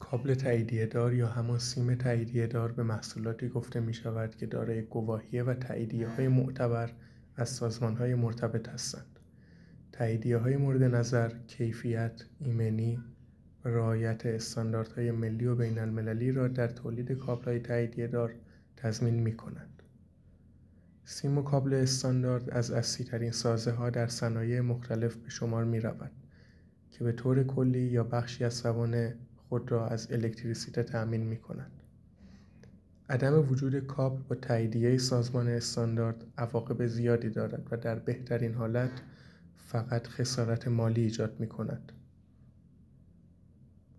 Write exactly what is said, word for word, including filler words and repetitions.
کابل تاییدیه‌دار یا همان سیم تاییدیه‌دار به محصولاتی گفته می‌شود که دارای گواهی و تاییدیه‌های معتبر از سازمان‌های مرتبط هستند. تاییدیه‌های مورد نظر کیفیت، ایمنی و رعایت استانداردهای ملی و بین‌المللی را در تولید کابل‌های تاییدیه‌دار تضمین می‌کنند. سیم و کابل استاندارد از اصلی‌ترین سازه‌ها در صنایع مختلف به شمار می‌رود که به طور کلی یا بخشی از توان خود را از الکتریسیته تأمین می‌کنند. عدم وجود کابل با تاییدیه سازمان استاندارد عواقب زیادی دارد و در بهترین حالت فقط خسارت مالی ایجاد می‌کند.